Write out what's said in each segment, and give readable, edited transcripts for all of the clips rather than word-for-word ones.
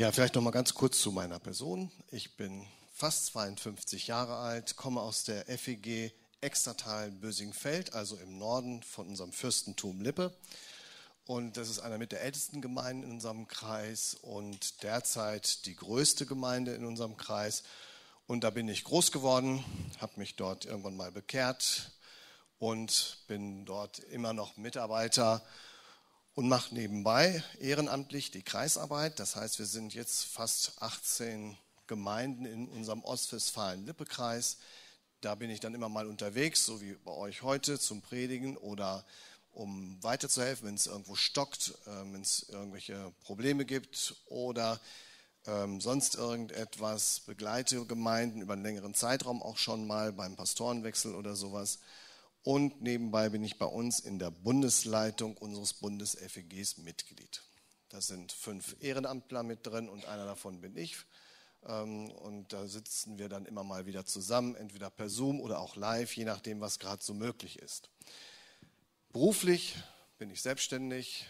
Ja, vielleicht noch mal ganz kurz zu meiner Person. Ich bin fast 52 Jahre alt, komme aus der FEG Extertal Bösingfeld, also im Norden von unserem Fürstentum Lippe. Und das ist einer mit der ältesten Gemeinden in unserem Kreis und derzeit die größte Gemeinde in unserem Kreis. Und da bin ich groß geworden, habe mich dort irgendwann mal bekehrt und bin dort immer noch Mitarbeiter und mache nebenbei ehrenamtlich die Kreisarbeit. Das heißt, wir sind jetzt fast 18 Gemeinden in unserem Ostwestfalen-Lippe-Kreis. Da bin ich dann immer mal unterwegs, so wie bei euch heute, zum Predigen oder um weiterzuhelfen, wenn es irgendwo stockt, wenn es irgendwelche Probleme gibt oder sonst irgendetwas. Begleite Gemeinden über einen längeren Zeitraum auch schon mal beim Pastorenwechsel oder sowas. Und nebenbei bin ich bei uns in der Bundesleitung unseres Bundes-FEGs Mitglied. Da sind 5 Ehrenamtler mit drin und einer davon bin ich. Und da sitzen wir dann immer mal wieder zusammen, entweder per Zoom oder auch live, je nachdem, was gerade so möglich ist. Beruflich bin ich selbstständig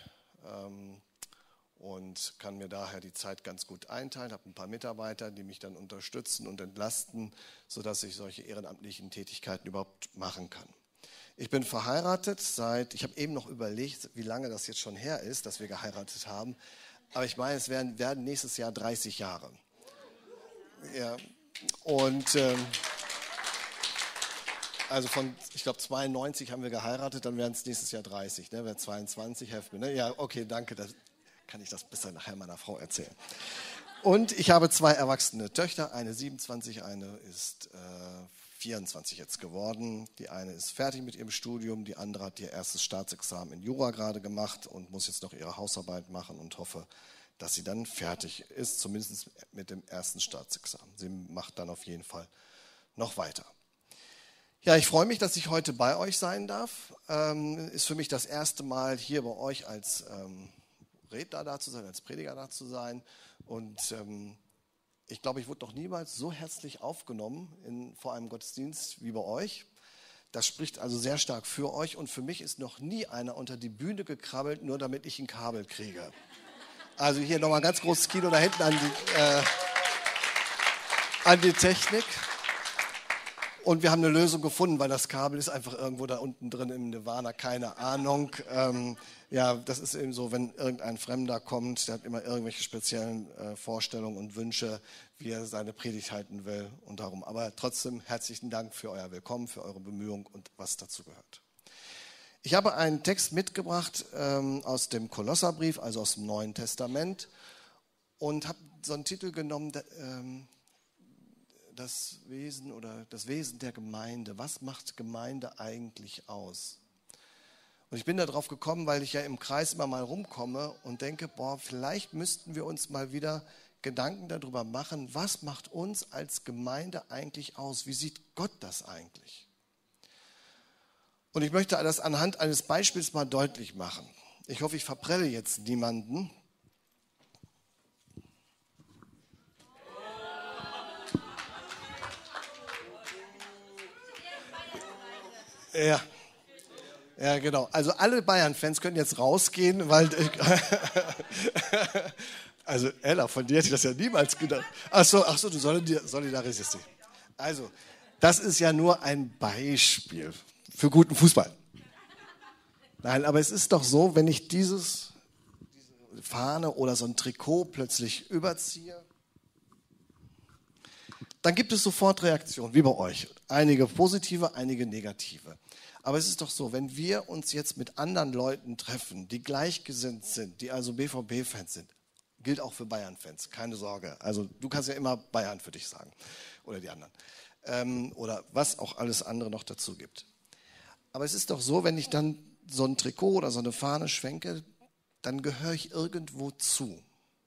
und kann mir daher die Zeit ganz gut einteilen. Ich habe ein paar Mitarbeiter, die mich dann unterstützen und entlasten, sodass ich solche ehrenamtlichen Tätigkeiten überhaupt machen kann. Ich bin verheiratet ich habe eben noch überlegt, wie lange das jetzt schon her ist, dass wir geheiratet haben. Aber ich meine, es werden nächstes Jahr 30 Jahre. Ja, und also ich glaube 92 haben wir geheiratet, dann werden es nächstes Jahr 30, ne? Wäre 22, helft mir, ne? Ja, okay, danke, dann kann ich das besser nachher meiner Frau erzählen. Und ich habe 2 erwachsene Töchter, eine 27, eine ist 24 jetzt geworden. Die eine ist fertig mit ihrem Studium, die andere hat ihr erstes Staatsexamen in Jura gerade gemacht und muss jetzt noch ihre Hausarbeit machen und hoffe, dass sie dann fertig ist, zumindest mit dem ersten Staatsexamen. Sie macht dann auf jeden Fall noch weiter. Ja, ich freue mich, dass ich heute bei euch sein darf. Ist für mich das erste Mal hier bei euch als Redner da zu sein, als Prediger da zu sein. Und ich glaube, ich wurde noch niemals so herzlich aufgenommen vor einem Gottesdienst wie bei euch. Das spricht also sehr stark für euch. Und für mich ist noch nie einer unter die Bühne gekrabbelt, nur damit ich ein Kabel kriege. Also hier nochmal ein ganz großes Kino da hinten an die Technik. Und wir haben eine Lösung gefunden, weil das Kabel ist einfach irgendwo da unten drin im Nirvana, keine Ahnung. Ja, das ist eben so, wenn irgendein Fremder kommt, der hat immer irgendwelche speziellen Vorstellungen und Wünsche, wie er seine Predigt halten will und darum. Aber trotzdem herzlichen Dank für euer Willkommen, für eure Bemühung und was dazu gehört. Ich habe einen Text mitgebracht aus dem Kolosserbrief, also aus dem Neuen Testament und habe so einen Titel genommen, das Wesen der Gemeinde. Was macht Gemeinde eigentlich aus? Und ich bin da drauf gekommen, weil ich ja im Kreis immer mal rumkomme und denke, vielleicht müssten wir uns mal wieder Gedanken darüber machen, was macht uns als Gemeinde eigentlich aus? Wie sieht Gott das eigentlich? Und ich möchte das anhand eines Beispiels mal deutlich machen. Ich hoffe, ich verprelle jetzt niemanden. Ja, genau. Also alle Bayern-Fans können jetzt rausgehen, weil... Also Ella, von dir hätte ich das ja niemals gedacht. Ach so, du solidarisierst dich. Also, das ist ja nur ein Beispiel für guten Fußball. Nein, aber es ist doch so, wenn ich diese Fahne oder so ein Trikot plötzlich überziehe, dann gibt es sofort Reaktionen, wie bei euch. Einige positive, einige negative. Aber es ist doch so, wenn wir uns jetzt mit anderen Leuten treffen, die gleichgesinnt sind, die also BVB-Fans sind, gilt auch für Bayern-Fans, keine Sorge. Also du kannst ja immer Bayern für dich sagen oder die anderen. Oder was auch alles andere noch dazu gibt. Aber es ist doch so, wenn ich dann so ein Trikot oder so eine Fahne schwenke, dann gehöre ich irgendwo zu.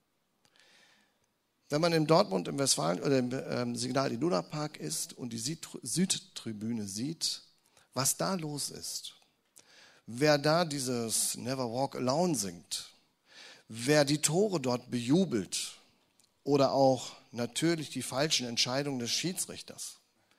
Wenn man in Dortmund im Westfalen oder im Signal Iduna Park ist und die Südtribüne sieht, was da los ist, wer da dieses Never Walk Alone singt, wer die Tore dort bejubelt oder auch natürlich die falschen Entscheidungen des Schiedsrichters,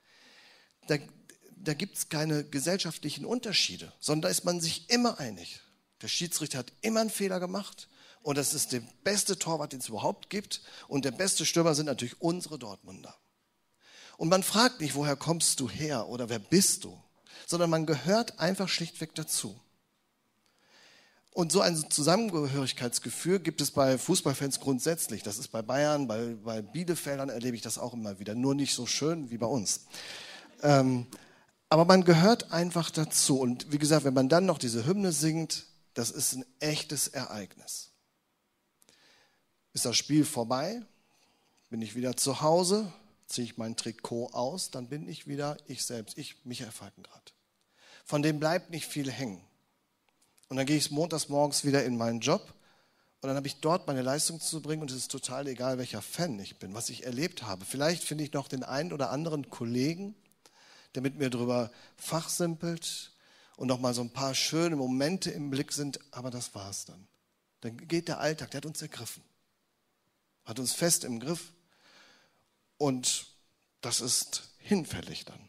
da gibt es keine gesellschaftlichen Unterschiede, sondern da ist man sich immer einig. Der Schiedsrichter hat immer einen Fehler gemacht Und das ist der beste Torwart, den es überhaupt gibt. Und der beste Stürmer sind natürlich unsere Dortmunder. Und man fragt nicht, woher kommst du her oder wer bist du, sondern man gehört einfach schlichtweg dazu. Und so ein Zusammengehörigkeitsgefühl gibt es bei Fußballfans grundsätzlich. Das ist bei Bayern, bei Bielefeldern erlebe ich das auch immer wieder. Nur nicht so schön wie bei uns. Aber man gehört einfach dazu. Und wie gesagt, wenn man dann noch diese Hymne singt, das ist ein echtes Ereignis. Ist das Spiel vorbei, bin ich wieder zu Hause, ziehe ich mein Trikot aus, dann bin ich wieder ich selbst, ich, Michael Falkenrath. Von dem bleibt nicht viel hängen. Und dann gehe ich montags morgens wieder in meinen Job und dann habe ich dort meine Leistung zu bringen und es ist total egal, welcher Fan ich bin, was ich erlebt habe. Vielleicht finde ich noch den einen oder anderen Kollegen, der mit mir drüber fachsimpelt und noch mal so ein paar schöne Momente im Blick sind, aber das war's dann. Dann geht der Alltag, der hat uns ergriffen, hat uns fest im Griff und das ist hinfällig dann.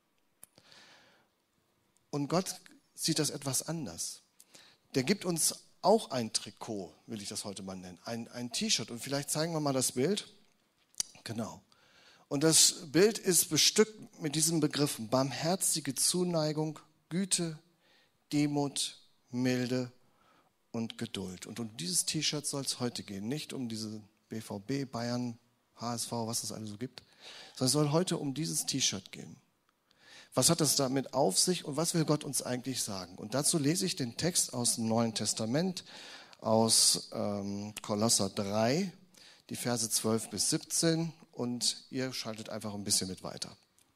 Und Gott sieht das etwas anders. Der gibt uns auch ein Trikot, will ich das heute mal nennen, ein T-Shirt. Und vielleicht zeigen wir mal das Bild. Genau. Und das Bild ist bestückt mit diesen Begriffen: barmherzige Zuneigung, Güte, Demut, Milde und Geduld. Und um dieses T-Shirt soll es heute gehen. Nicht um diese BVB, Bayern, HSV, was es alles so gibt, sondern es soll heute um dieses T-Shirt gehen. Was hat es damit auf sich und was will Gott uns eigentlich sagen? Und dazu lese ich den Text aus dem Neuen Testament, aus Kolosser 3, die Verse 12 bis 17 und ihr schaltet einfach ein bisschen mit weiter.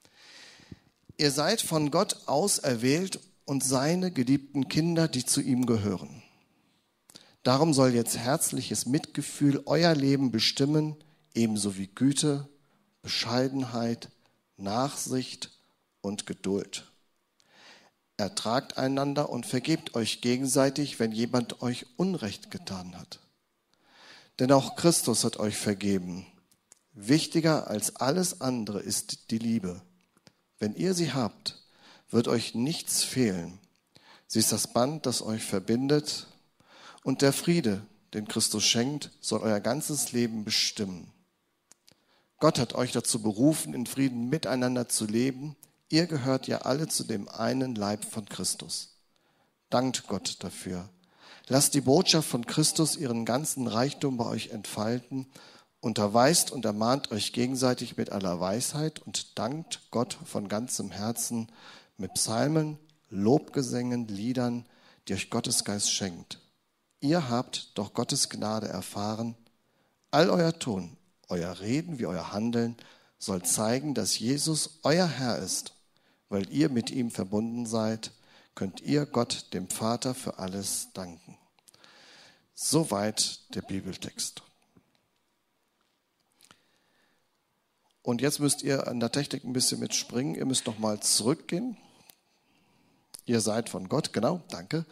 Ihr seid von Gott auserwählt und seine geliebten Kinder, die zu ihm gehören. Darum soll jetzt herzliches Mitgefühl euer Leben bestimmen, ebenso wie Güte, Bescheidenheit, Nachsicht und Geduld. Ertragt einander und vergebt euch gegenseitig, wenn jemand euch Unrecht getan hat. Denn auch Christus hat euch vergeben. Wichtiger als alles andere ist die Liebe. Wenn ihr sie habt, wird euch nichts fehlen. Sie ist das Band, das euch verbindet, und der Friede, den Christus schenkt, soll euer ganzes Leben bestimmen. Gott hat euch dazu berufen, in Frieden miteinander zu leben. Ihr gehört ja alle zu dem einen Leib von Christus. Dankt Gott dafür. Lasst die Botschaft von Christus ihren ganzen Reichtum bei euch entfalten. Unterweist und ermahnt euch gegenseitig mit aller Weisheit und dankt Gott von ganzem Herzen mit Psalmen, Lobgesängen, Liedern, die euch Gottes Geist schenkt. Ihr habt doch Gottes Gnade erfahren. All euer Tun, euer Reden wie euer Handeln soll zeigen, dass Jesus euer Herr ist. Weil ihr mit ihm verbunden seid, könnt ihr Gott, dem Vater, für alles danken. Soweit der Bibeltext. Und jetzt müsst ihr an der Technik ein bisschen mitspringen. Ihr müsst nochmal zurückgehen. Ihr seid von Gott, genau, danke.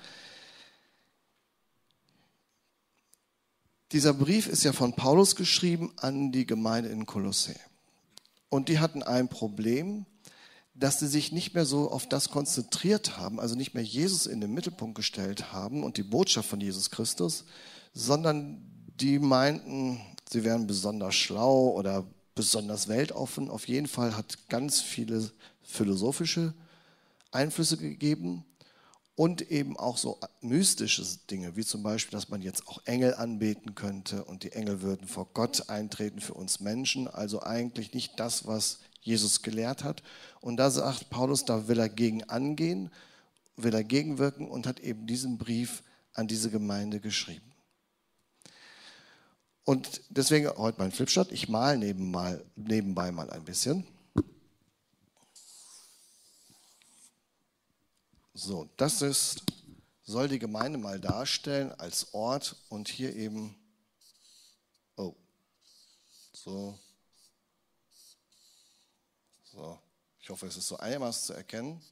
Dieser Brief ist ja von Paulus geschrieben an die Gemeinde in Kolossä. Und die hatten ein Problem, dass sie sich nicht mehr so auf das konzentriert haben, also nicht mehr Jesus in den Mittelpunkt gestellt haben und die Botschaft von Jesus Christus, sondern die meinten, sie wären besonders schlau oder besonders weltoffen. Auf jeden Fall hat ganz viele philosophische Einflüsse gegeben und eben auch so mystische Dinge, wie zum Beispiel, dass man jetzt auch Engel anbeten könnte und die Engel würden vor Gott eintreten für uns Menschen. Also eigentlich nicht das, was Jesus gelehrt hat. Und da sagt Paulus, da will er gegen angehen, will er gegenwirken und hat eben diesen Brief an diese Gemeinde geschrieben. Und deswegen heute mein Flipchart. Ich male nebenbei mal ein bisschen. So, soll die Gemeinde mal darstellen als Ort und hier eben, so, ich hoffe, es ist so einigermaßen zu erkennen,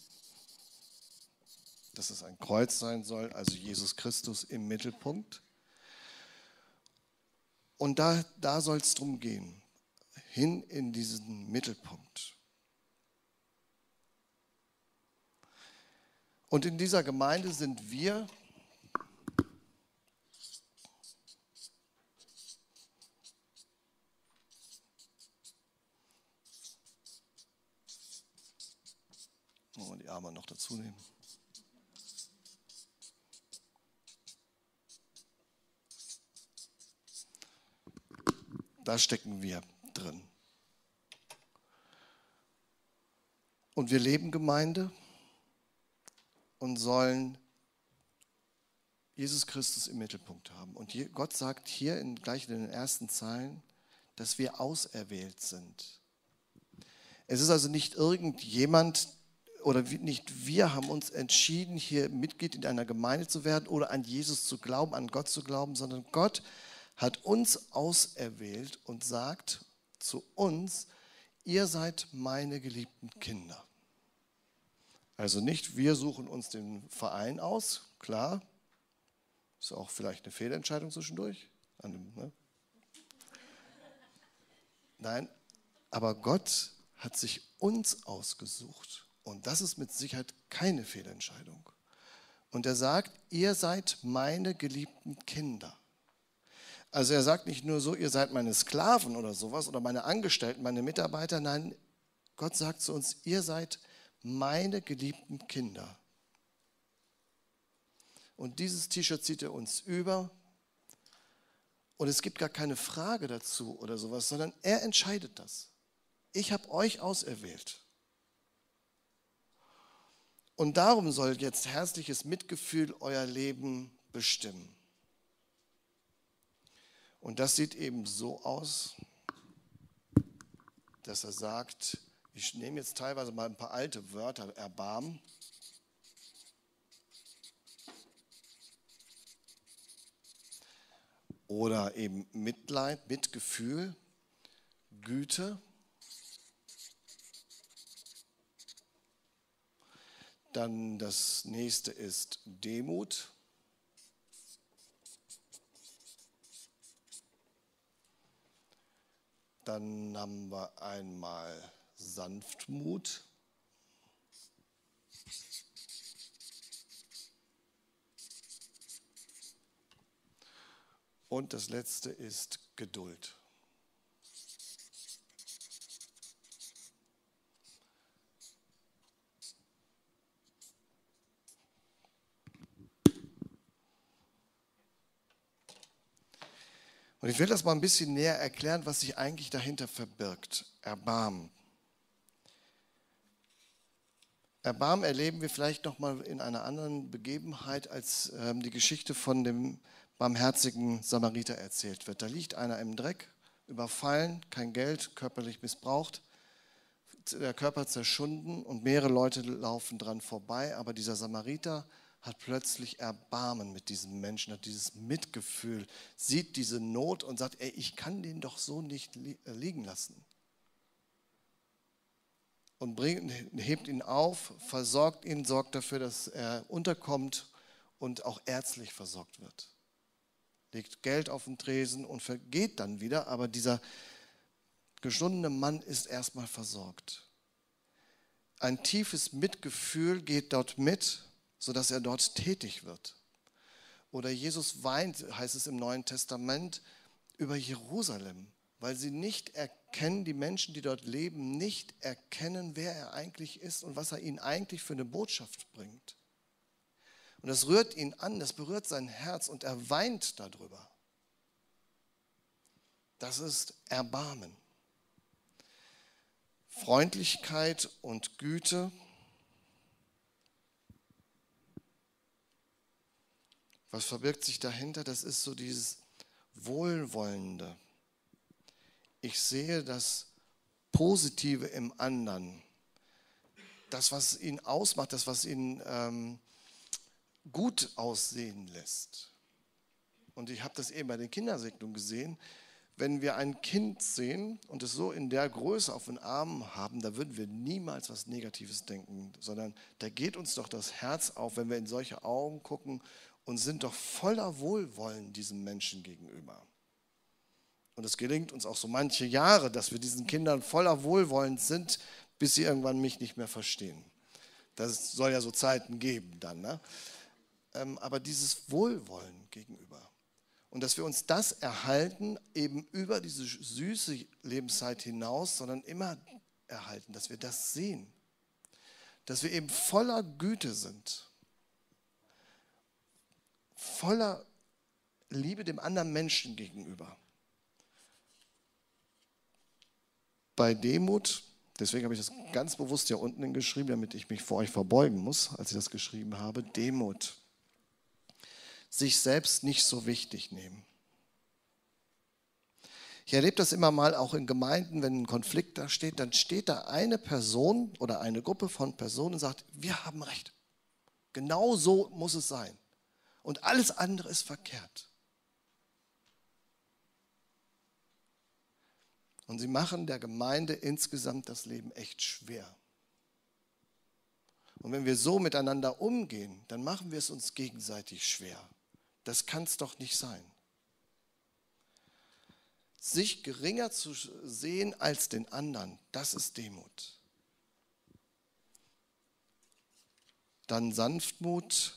dass es ein Kreuz sein soll, also Jesus Christus im Mittelpunkt. Und da soll es drum gehen, hin in diesen Mittelpunkt. Und in dieser Gemeinde sind wir die Arme noch dazu nehmen. Da stecken wir drin. Und wir leben Gemeinde und sollen Jesus Christus im Mittelpunkt haben. Und Gott sagt hier gleich in den ersten Zeilen, dass wir auserwählt sind. Es ist also nicht irgendjemand oder nicht wir haben uns entschieden, hier Mitglied in einer Gemeinde zu werden oder an Jesus zu glauben, an Gott zu glauben, sondern Gott hat uns auserwählt und sagt zu uns, ihr seid meine geliebten Kinder. Also nicht, wir suchen uns den Verein aus, klar, ist auch vielleicht eine Fehlentscheidung zwischendurch. Nein, aber Gott hat sich uns ausgesucht und das ist mit Sicherheit keine Fehlentscheidung. Und er sagt, ihr seid meine geliebten Kinder. Also er sagt nicht nur so, ihr seid meine Sklaven oder sowas oder meine Angestellten, meine Mitarbeiter. Nein, Gott sagt zu uns, ihr seid meine geliebten Kinder. Und dieses T-Shirt zieht er uns über. Und es gibt gar keine Frage dazu oder sowas, sondern er entscheidet das. Ich habe euch auserwählt. Und darum soll jetzt herzliches Mitgefühl euer Leben bestimmen. Und das sieht eben so aus, dass er sagt, ich nehme jetzt teilweise mal ein paar alte Wörter, Erbarmen. Oder eben Mitleid, Mitgefühl, Güte. Dann das nächste ist Demut. Dann haben wir einmal Sanftmut. Und das letzte ist Geduld. Und ich will das mal ein bisschen näher erklären, was sich eigentlich dahinter verbirgt. Erbarmen. Erbarmen erleben wir vielleicht noch mal in einer anderen Begebenheit, als die Geschichte von dem barmherzigen Samariter erzählt wird. Da liegt einer im Dreck, überfallen, kein Geld, körperlich missbraucht, der Körper zerschunden und mehrere Leute laufen dran vorbei, aber dieser Samariter hat plötzlich Erbarmen mit diesem Menschen, hat dieses Mitgefühl, sieht diese Not und sagt, ey, ich kann den doch so nicht liegen lassen. Und hebt ihn auf, versorgt ihn, sorgt dafür, dass er unterkommt und auch ärztlich versorgt wird. Legt Geld auf den Tresen und vergeht dann wieder, aber dieser geschundene Mann ist erstmal versorgt. Ein tiefes Mitgefühl geht dort mit, sodass er dort tätig wird. Oder Jesus weint, heißt es im Neuen Testament, über Jerusalem, weil sie nicht erkennen, die Menschen, die dort leben, nicht erkennen, wer er eigentlich ist und was er ihnen eigentlich für eine Botschaft bringt. Und das rührt ihn an, das berührt sein Herz und er weint darüber. Das ist Erbarmen. Freundlichkeit und Güte. Was verbirgt sich dahinter? Das ist so dieses Wohlwollende. Ich sehe das Positive im anderen. Das, was ihn ausmacht, das, was ihn gut aussehen lässt. Und ich habe das eben bei den Kindersegnungen gesehen. Wenn wir ein Kind sehen und es so in der Größe auf den Armen haben, da würden wir niemals was Negatives denken, sondern da geht uns doch das Herz auf, wenn wir in solche Augen gucken und sind doch voller Wohlwollen diesem Menschen gegenüber. Und es gelingt uns auch so manche Jahre, dass wir diesen Kindern voller Wohlwollen sind, bis sie irgendwann mich nicht mehr verstehen. Das soll ja so Zeiten geben dann, ne? Aber dieses Wohlwollen gegenüber. Und dass wir uns das erhalten, eben über diese süße Lebenszeit hinaus, sondern immer erhalten, dass wir das sehen. dass wir eben voller Güte sind, voller Liebe dem anderen Menschen gegenüber. Bei Demut, deswegen habe ich das ganz bewusst hier unten hingeschrieben, damit ich mich vor euch verbeugen muss, als ich das geschrieben habe, Demut. Sich selbst nicht so wichtig nehmen. Ich erlebe das immer mal auch in Gemeinden, wenn ein Konflikt da steht, dann steht da eine Person oder eine Gruppe von Personen und sagt, wir haben Recht. Genau so muss es sein. Und alles andere ist verkehrt. Und sie machen der Gemeinde insgesamt das Leben echt schwer. Und wenn wir so miteinander umgehen, dann machen wir es uns gegenseitig schwer. Das kann es doch nicht sein. Sich geringer zu sehen als den anderen, das ist Demut. Dann Sanftmut,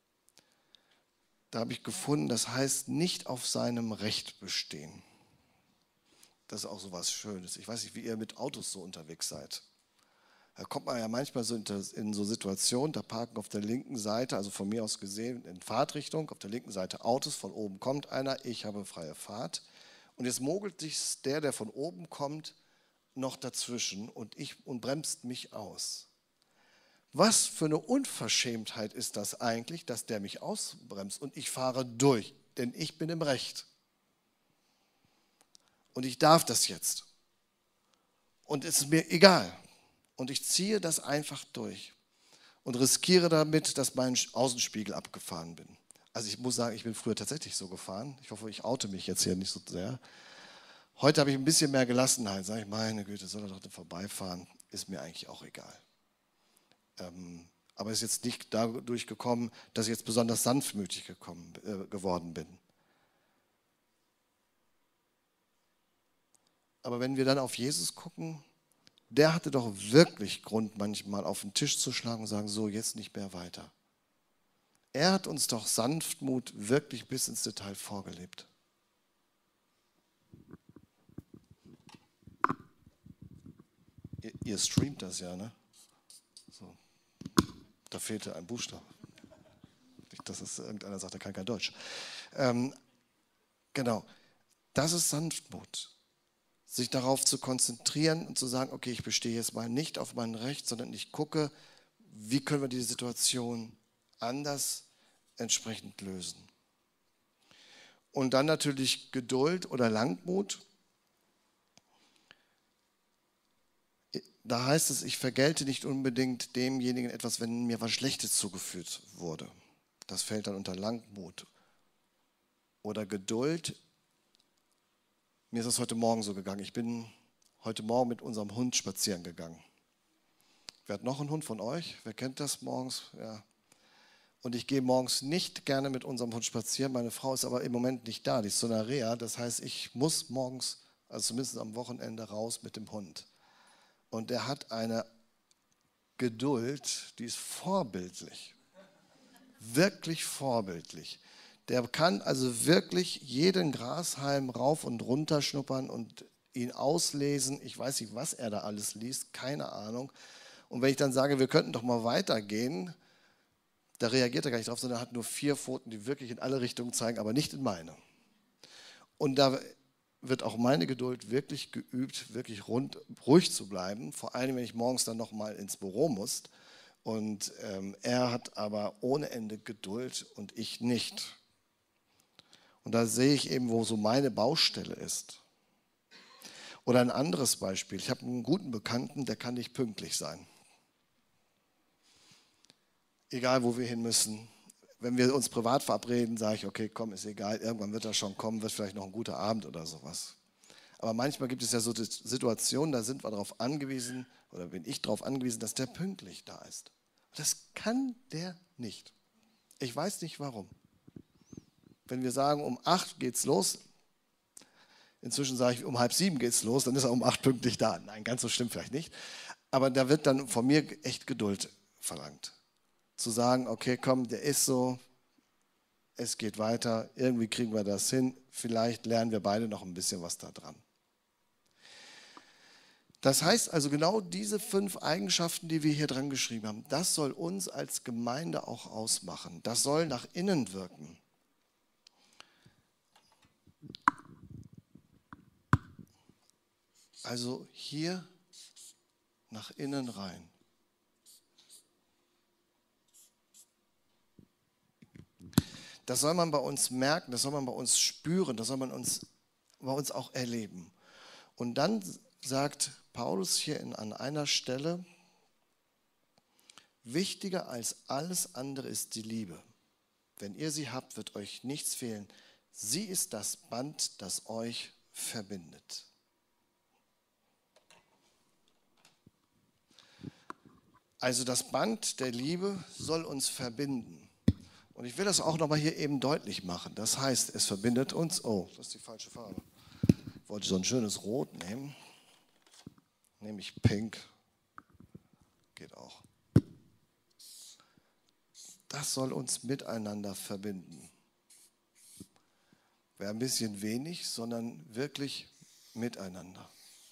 da habe ich gefunden, das heißt nicht auf seinem Recht bestehen. Das ist auch so was Schönes. Ich weiß nicht, wie ihr mit Autos so unterwegs seid. Da kommt man ja manchmal so in so Situationen, da parken auf der linken Seite, also von mir aus gesehen in Fahrtrichtung, auf der linken Seite Autos, von oben kommt einer, ich habe freie Fahrt. Und jetzt mogelt sich der von oben kommt, noch dazwischen und bremst mich aus. Was für eine Unverschämtheit ist das eigentlich, dass der mich ausbremst und ich fahre durch, denn ich bin im Recht. Und ich darf das jetzt. Und es ist mir egal. Und ich ziehe das einfach durch und riskiere damit, dass mein Außenspiegel abgefahren bin. Also ich muss sagen, ich bin früher tatsächlich so gefahren. Ich hoffe, ich oute mich jetzt hier nicht so sehr. Heute habe ich ein bisschen mehr Gelassenheit. Sage ich, meine Güte, soll er doch vorbeifahren. Ist mir eigentlich auch egal. Aber es ist jetzt nicht dadurch gekommen, dass ich jetzt besonders sanftmütig geworden bin. Aber wenn wir dann auf Jesus gucken, der hatte doch wirklich Grund, manchmal auf den Tisch zu schlagen und sagen, so, jetzt nicht mehr weiter. Er hat uns doch Sanftmut wirklich bis ins Detail vorgelebt. Ihr streamt das ja, ne? So. Da fehlte ein Buchstabe. Nicht, dass es irgendeiner sagt, er kann kein Deutsch. Genau, das ist Sanftmut. Sich darauf zu konzentrieren und zu sagen, okay, ich bestehe jetzt mal nicht auf mein Recht, sondern ich gucke, wie können wir diese Situation anders entsprechend lösen. Und dann natürlich Geduld oder Langmut. Da heißt es, ich vergelte nicht unbedingt demjenigen etwas, wenn mir was Schlechtes zugefügt wurde. Das fällt dann unter Langmut. Oder Geduld. Mir ist es heute Morgen so gegangen. Ich bin heute Morgen mit unserem Hund spazieren gegangen. Wer hat noch einen Hund von euch? Wer kennt das morgens? Ja. Und ich gehe morgens nicht gerne mit unserem Hund spazieren. Meine Frau ist aber im Moment nicht da. Die ist zu einer Reha. Das heißt, ich muss morgens, also zumindest am Wochenende, raus mit dem Hund. Und der hat eine Geduld, die ist vorbildlich. Wirklich vorbildlich. Der kann also wirklich jeden Grashalm rauf und runter schnuppern und ihn auslesen. Ich weiß nicht, was er da alles liest, keine Ahnung. Und wenn ich dann sage, wir könnten doch mal weitergehen, da reagiert er gar nicht drauf, sondern er hat nur 4 Pfoten, die wirklich in alle Richtungen zeigen, aber nicht in meine. Und da wird auch meine Geduld wirklich geübt, wirklich ruhig zu bleiben, vor allem, wenn ich morgens dann noch mal ins Büro muss. Und er hat aber ohne Ende Geduld und ich nicht. Und da sehe ich eben, wo so meine Baustelle ist. Oder ein anderes Beispiel. Ich habe einen guten Bekannten, der kann nicht pünktlich sein. Egal, wo wir hin müssen. Wenn wir uns privat verabreden, sage ich, okay, komm, ist egal, irgendwann wird er schon kommen, wird vielleicht noch ein guter Abend oder sowas. Aber manchmal gibt es ja so Situationen, da sind wir darauf angewiesen, oder bin ich darauf angewiesen, dass der pünktlich da ist. Das kann der nicht. Ich weiß nicht warum. Wenn wir sagen, um 8 geht's los, inzwischen sage ich, um 6:30 geht's los, dann ist er um 8 pünktlich da. Nein, ganz so stimmt vielleicht nicht. Aber da wird dann von mir echt Geduld verlangt. Zu sagen, okay, komm, der ist so, es geht weiter, irgendwie kriegen wir das hin, vielleicht lernen wir beide noch ein bisschen was da dran. Das heißt also genau diese 5 Eigenschaften, die wir hier dran geschrieben haben, das soll uns als Gemeinde auch ausmachen. Das soll nach innen wirken. Also hier nach innen rein. Das soll man bei uns merken, das soll man bei uns spüren, das soll man bei uns auch erleben. Und dann sagt Paulus hier an einer Stelle, wichtiger als alles andere ist die Liebe. Wenn ihr sie habt, wird euch nichts fehlen. Sie ist das Band, das euch verbindet. Also das Band der Liebe soll uns verbinden. Und ich will das auch nochmal hier eben deutlich machen. Das heißt, es verbindet uns, oh, das ist die falsche Farbe. Ich wollte so ein schönes Rot nehmen. Nehme ich Pink. Geht auch. Das soll uns miteinander verbinden. Wäre ein bisschen wenig, sondern wirklich miteinander.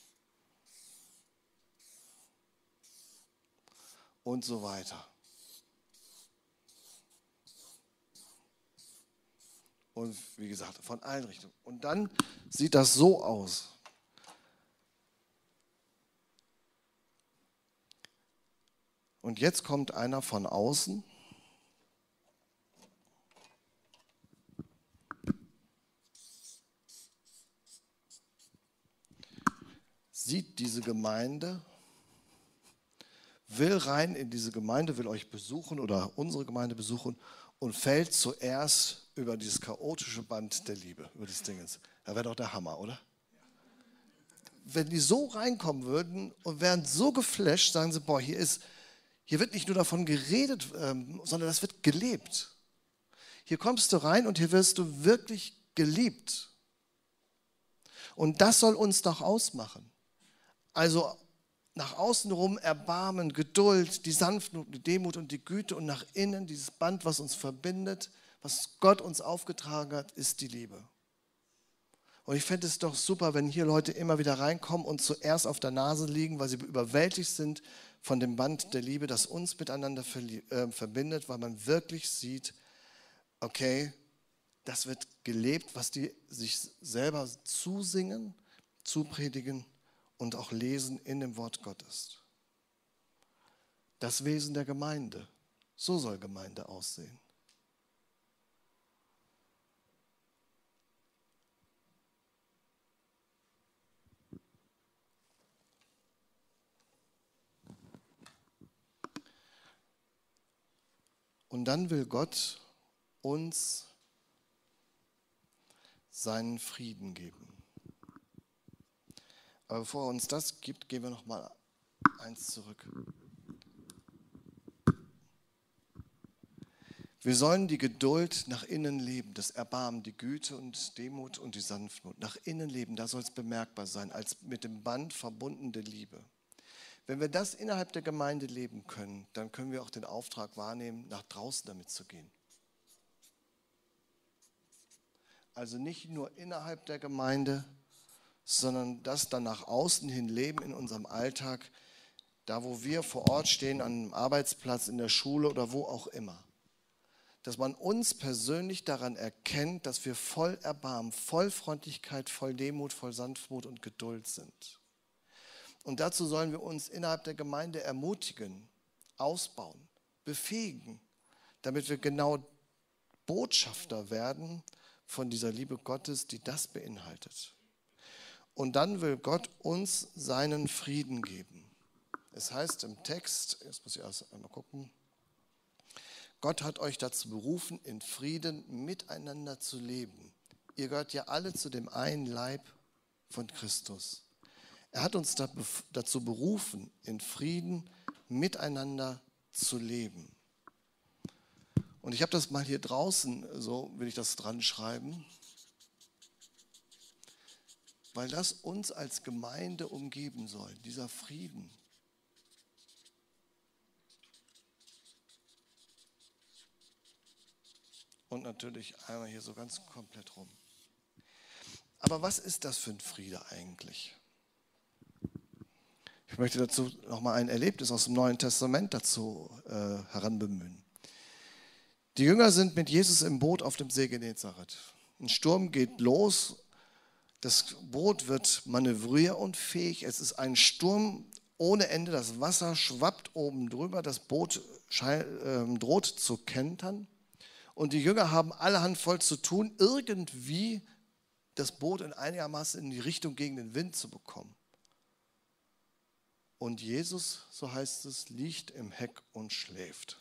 Und so weiter. Und wie gesagt, von allen Richtungen. Und dann sieht das so aus. Und jetzt kommt einer von außen. Sieht diese Gemeinde, will rein in diese Gemeinde, will euch besuchen oder unsere Gemeinde besuchen und fällt zuerst über dieses chaotische Band der Liebe, über das Ding. Da wäre doch der Hammer, oder? Wenn die so reinkommen würden und wären so geflasht, sagen sie, boah, hier wird nicht nur davon geredet, sondern das wird gelebt. Hier kommst du rein und hier wirst du wirklich geliebt. Und das soll uns doch ausmachen. Also nach außen rum Erbarmen, Geduld, die Sanftmut, die Demut und die Güte und nach innen dieses Band, was uns verbindet, was Gott uns aufgetragen hat, ist die Liebe. Und ich fände es doch super, wenn hier Leute immer wieder reinkommen und zuerst auf der Nase liegen, weil sie überwältigt sind von dem Band der Liebe, das uns miteinander verbindet, weil man wirklich sieht, okay, das wird gelebt, was die sich selber zusingen, zupredigen und auch lesen in dem Wort Gottes. Das Wesen der Gemeinde. So soll Gemeinde aussehen. Und dann will Gott uns seinen Frieden geben. Aber bevor er uns das gibt, gehen wir noch mal eins zurück. Wir sollen die Geduld nach innen leben, das Erbarmen, die Güte und Demut und die Sanftmut. Nach innen leben, da soll es bemerkbar sein, als mit dem Band verbundene Liebe. Wenn wir das innerhalb der Gemeinde leben können, dann können wir auch den Auftrag wahrnehmen, nach draußen damit zu gehen. Also nicht nur innerhalb der Gemeinde, sondern das dann nach außen hin leben in unserem Alltag, da wo wir vor Ort stehen, an einem Arbeitsplatz, in der Schule oder wo auch immer. Dass man uns persönlich daran erkennt, dass wir voll Erbarmen, voll Freundlichkeit, voll Demut, voll Sanftmut und Geduld sind. Und dazu sollen wir uns innerhalb der Gemeinde ermutigen, ausbauen, befähigen, damit wir genau Botschafter werden von dieser Liebe Gottes, die das beinhaltet. Und dann will Gott uns seinen Frieden geben. Es heißt im Text, jetzt muss ich erst einmal gucken, Gott hat euch dazu berufen, in Frieden miteinander zu leben. Ihr gehört ja alle zu dem einen Leib von Christus. Er hat uns dazu berufen, in Frieden miteinander zu leben. Und ich habe das mal hier draußen, so will ich das dran schreiben, weil das uns als Gemeinde umgeben soll, dieser Frieden. Und natürlich einmal hier so ganz komplett rum. Aber was ist das für ein Friede eigentlich? Ich möchte dazu nochmal ein Erlebnis aus dem Neuen Testament dazu heranbemühen. Die Jünger sind mit Jesus im Boot auf dem See Genezareth. Ein Sturm geht los, das Boot wird manövrierunfähig, es ist ein Sturm ohne Ende, das Wasser schwappt oben drüber, das Boot droht zu kentern und die Jünger haben allerhand voll zu tun, irgendwie das Boot in einigermaßen in die Richtung gegen den Wind zu bekommen. Und Jesus, so heißt es, liegt im Heck und schläft.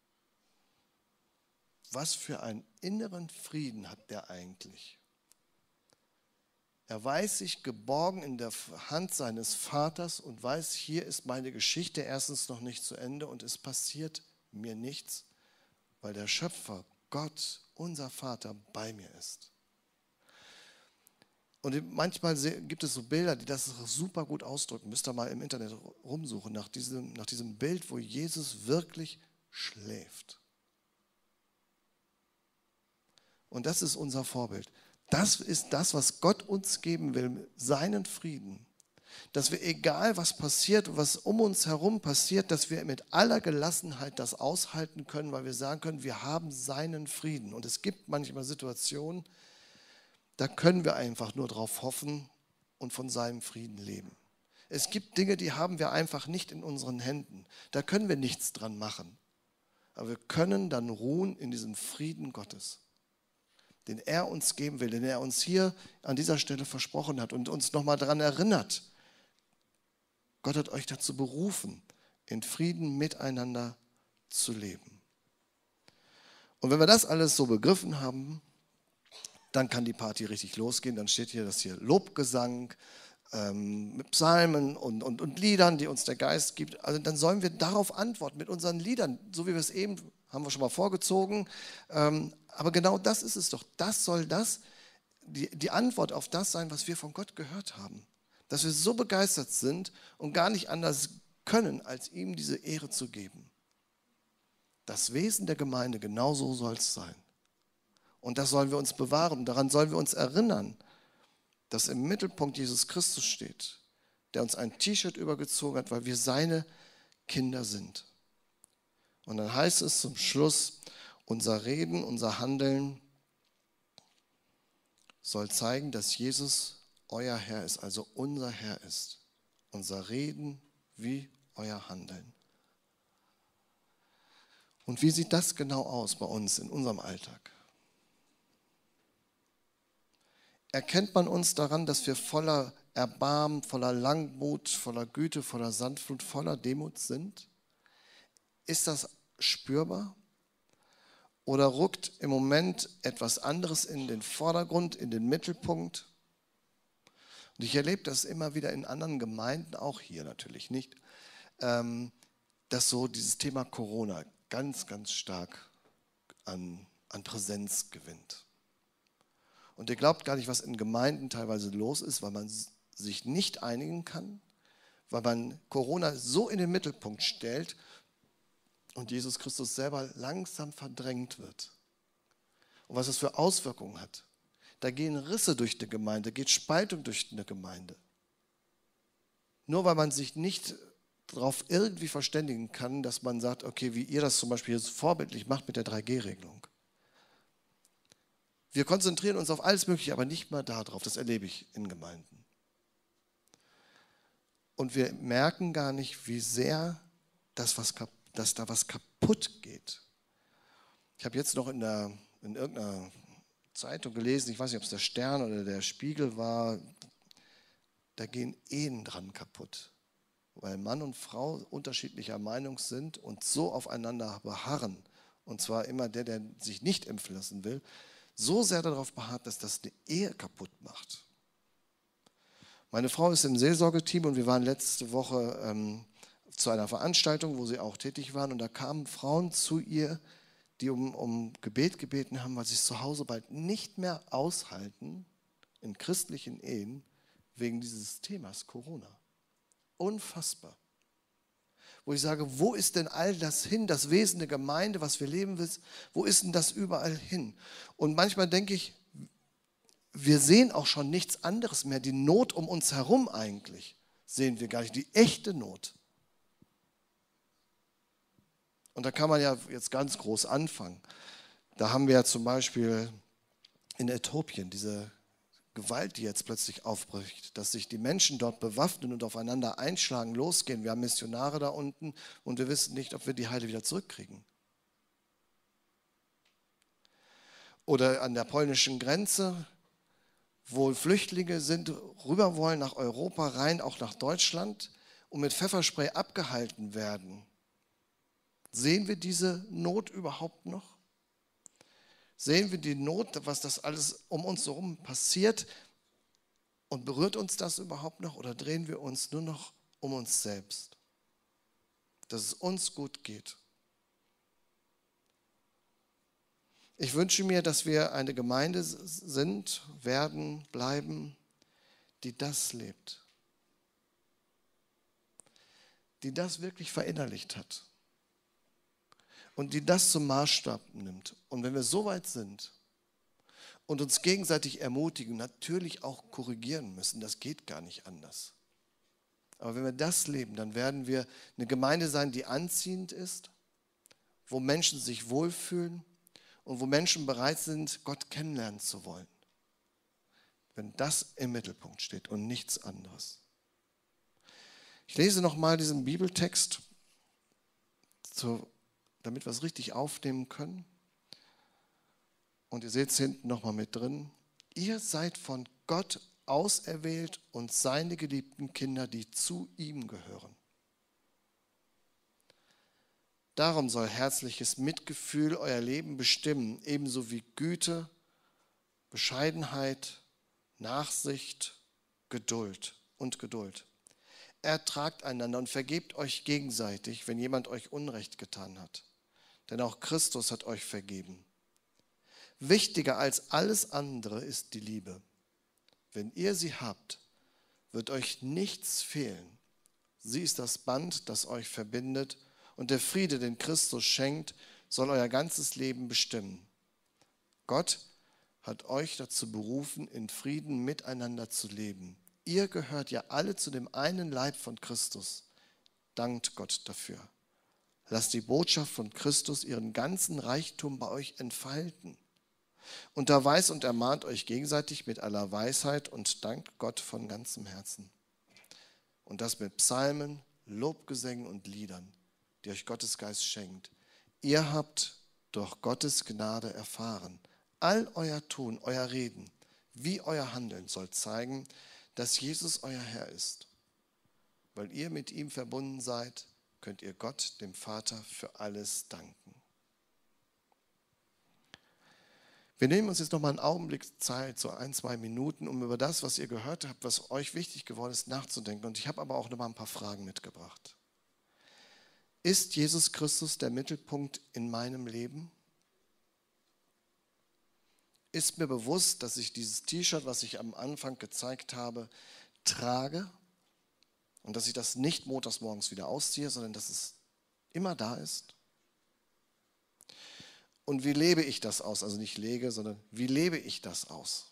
Was für einen inneren Frieden hat der eigentlich? Er weiß sich geborgen in der Hand seines Vaters und weiß, hier ist meine Geschichte erstens noch nicht zu Ende und es passiert mir nichts, weil der Schöpfer, Gott, unser Vater, bei mir ist. Und manchmal gibt es so Bilder, die das super gut ausdrücken. Müsst ihr mal im Internet rumsuchen nach diesem Bild, wo Jesus wirklich schläft. Und das ist unser Vorbild. Das ist das, was Gott uns geben will, seinen Frieden. Dass wir, egal was passiert, was um uns herum passiert, dass wir mit aller Gelassenheit das aushalten können, weil wir sagen können, wir haben seinen Frieden. Und es gibt manchmal Situationen, da können wir einfach nur drauf hoffen und von seinem Frieden leben. Es gibt Dinge, die haben wir einfach nicht in unseren Händen. Da können wir nichts dran machen. Aber wir können dann ruhen in diesem Frieden Gottes, den er uns geben will, den er uns hier an dieser Stelle versprochen hat und uns nochmal daran erinnert. Gott hat euch dazu berufen, in Frieden miteinander zu leben. Und wenn wir das alles so begriffen haben, dann kann die Party richtig losgehen. Dann steht hier das hier Lobgesang mit Psalmen und Liedern, die uns der Geist gibt. Also dann sollen wir darauf antworten mit unseren Liedern, so wie wir es eben, haben wir schon mal vorgezogen. Aber genau das ist es doch. Das soll die Antwort auf das sein, was wir von Gott gehört haben. Dass wir so begeistert sind und gar nicht anders können, als ihm diese Ehre zu geben. Das Wesen der Gemeinde, genau so soll es sein. Und das sollen wir uns bewahren. Daran sollen wir uns erinnern, dass im Mittelpunkt Jesus Christus steht, der uns ein T-Shirt übergezogen hat, weil wir seine Kinder sind. Und dann heißt es zum Schluss, unser Reden, unser Handeln soll zeigen, dass Jesus euer Herr ist, also unser Herr ist. Unser Reden wie euer Handeln. Und wie sieht das genau aus bei uns in unserem Alltag? Erkennt man uns daran, dass wir voller Erbarmen, voller Langmut, voller Güte, voller Sanftmut, voller Demut sind? Ist das spürbar? Oder rückt im Moment etwas anderes in den Vordergrund, in den Mittelpunkt? Und ich erlebe das immer wieder in anderen Gemeinden, auch hier natürlich nicht, dass so dieses Thema Corona ganz, ganz stark an Präsenz gewinnt. Und ihr glaubt gar nicht, was in Gemeinden teilweise los ist, weil man sich nicht einigen kann, weil man Corona so in den Mittelpunkt stellt und Jesus Christus selber langsam verdrängt wird. Und was das für Auswirkungen hat. Da gehen Risse durch die Gemeinde, geht Spaltung durch eine Gemeinde. Nur weil man sich nicht darauf irgendwie verständigen kann, dass man sagt, okay, wie ihr das zum Beispiel jetzt vorbildlich macht mit der 3G-Regelung. Wir konzentrieren uns auf alles Mögliche, aber nicht mal darauf. Das erlebe ich in Gemeinden. Und wir merken gar nicht, wie sehr dass da was kaputt geht. Ich habe jetzt noch in irgendeiner Zeitung gelesen, ich weiß nicht, ob es der Stern oder der Spiegel war, da gehen Ehen dran kaputt, weil Mann und Frau unterschiedlicher Meinung sind und so aufeinander beharren, und zwar immer der sich nicht impfen lassen will, so sehr darauf beharrt, dass das eine Ehe kaputt macht. Meine Frau ist im Seelsorgeteam und wir waren letzte Woche zu einer Veranstaltung, wo sie auch tätig waren, und da kamen Frauen zu ihr, die um Gebet gebeten haben, weil sie es zu Hause bald nicht mehr aushalten in christlichen Ehen wegen dieses Themas Corona. Unfassbar. Wo ich sage, wo ist denn all das hin, das Wesen der Gemeinde, was wir leben will, wo ist denn das überall hin? Und manchmal denke ich, wir sehen auch schon nichts anderes mehr, die Not um uns herum eigentlich. sehen wir gar nicht, die echte Not. Und da kann man ja jetzt ganz groß anfangen. Da haben wir ja zum Beispiel in Äthiopien diese Gewalt, die jetzt plötzlich aufbricht, dass sich die Menschen dort bewaffnen und aufeinander einschlagen, losgehen. Wir haben Missionare da unten und wir wissen nicht, ob wir die Heile wieder zurückkriegen. Oder an der polnischen Grenze, wo Flüchtlinge sind, rüber wollen nach Europa, rein auch nach Deutschland und mit Pfefferspray abgehalten werden. Sehen wir diese Not überhaupt noch? Sehen wir die Not, was das alles um uns herum passiert, und berührt uns das überhaupt noch, oder drehen wir uns nur noch um uns selbst? Dass es uns gut geht. Ich wünsche mir, dass wir eine Gemeinde sind, werden, bleiben, die das lebt. Die das wirklich verinnerlicht hat. Und die das zum Maßstab nimmt. Und wenn wir so weit sind und uns gegenseitig ermutigen, natürlich auch korrigieren müssen, das geht gar nicht anders. Aber wenn wir das leben, dann werden wir eine Gemeinde sein, die anziehend ist, wo Menschen sich wohlfühlen und wo Menschen bereit sind, Gott kennenlernen zu wollen. Wenn das im Mittelpunkt steht und nichts anderes. Ich lese nochmal diesen Bibeltext, damit wir es richtig aufnehmen können. Und ihr seht es hinten nochmal mit drin. Ihr seid von Gott auserwählt und seine geliebten Kinder, die zu ihm gehören. Darum soll herzliches Mitgefühl euer Leben bestimmen, ebenso wie Güte, Bescheidenheit, Nachsicht, Geduld. Ertragt einander und vergebt euch gegenseitig, wenn jemand euch Unrecht getan hat. Denn auch Christus hat euch vergeben. Wichtiger als alles andere ist die Liebe. Wenn ihr sie habt, wird euch nichts fehlen. Sie ist das Band, das euch verbindet, und der Friede, den Christus schenkt, soll euer ganzes Leben bestimmen. Gott hat euch dazu berufen, in Frieden miteinander zu leben. Ihr gehört ja alle zu dem einen Leib von Christus. Dankt Gott dafür. Lasst die Botschaft von Christus ihren ganzen Reichtum bei euch entfalten. Unterweist und ermahnt euch gegenseitig mit aller Weisheit und dankt Gott von ganzem Herzen. Und das mit Psalmen, Lobgesängen und Liedern, die euch Gottes Geist schenkt. Ihr habt durch Gottes Gnade erfahren. All euer Tun, euer Reden, wie euer Handeln soll zeigen, dass Jesus euer Herr ist. Weil ihr mit ihm verbunden seid, könnt ihr Gott, dem Vater, für alles danken. Wir nehmen uns jetzt noch mal einen Augenblick Zeit, so 1-2 Minuten, um über das, was ihr gehört habt, was euch wichtig geworden ist, nachzudenken. Und ich habe aber auch noch mal ein paar Fragen mitgebracht. Ist Jesus Christus der Mittelpunkt in meinem Leben? Ist mir bewusst, dass ich dieses T-Shirt, was ich am Anfang gezeigt habe, trage und dass ich das nicht montags morgens wieder ausziehe, sondern dass es immer da ist? Und wie lebe ich das aus? Also nicht lege, sondern wie lebe ich das aus?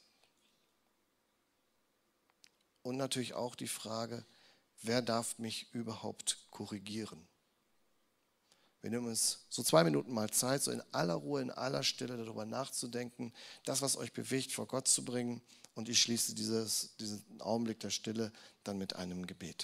Und natürlich auch die Frage, wer darf mich überhaupt korrigieren? Wir nehmen uns so 2 Minuten mal Zeit, so in aller Ruhe, in aller Stille darüber nachzudenken, das, was euch bewegt, vor Gott zu bringen. Und ich schließe diesen Augenblick der Stille dann mit einem Gebet.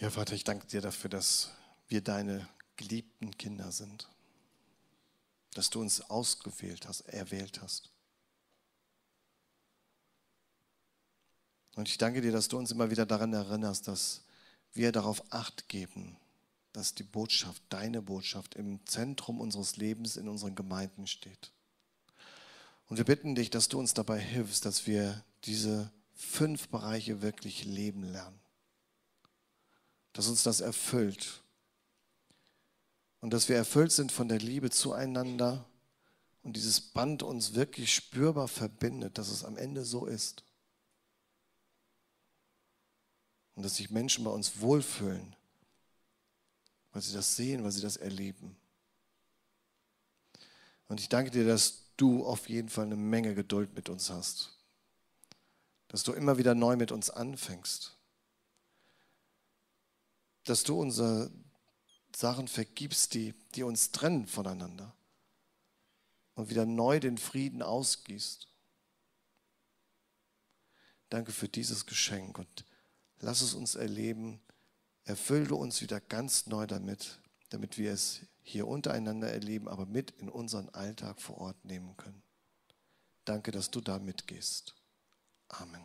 Ja, Vater, ich danke dir dafür, dass wir deine geliebten Kinder sind. Dass du uns ausgewählt hast, erwählt hast. Und ich danke dir, dass du uns immer wieder daran erinnerst, dass wir darauf Acht geben, dass die Botschaft, deine Botschaft im Zentrum unseres Lebens in unseren Gemeinden steht. Und wir bitten dich, dass du uns dabei hilfst, dass wir diese 5 Bereiche wirklich leben lernen. Dass uns das erfüllt. Und dass wir erfüllt sind von der Liebe zueinander und dieses Band uns wirklich spürbar verbindet, dass es am Ende so ist. Und dass sich Menschen bei uns wohlfühlen, weil sie das sehen, weil sie das erleben. Und ich danke dir, dass du auf jeden Fall eine Menge Geduld mit uns hast. Dass du immer wieder neu mit uns anfängst. Dass du unsere Sachen vergibst, die uns trennen voneinander. Und wieder neu den Frieden ausgießt. Danke für dieses Geschenk und lass es uns erleben. Erfülle uns wieder ganz neu damit wir es hier untereinander erleben, aber mit in unseren Alltag vor Ort nehmen können. Danke, dass du da mitgehst. Amen.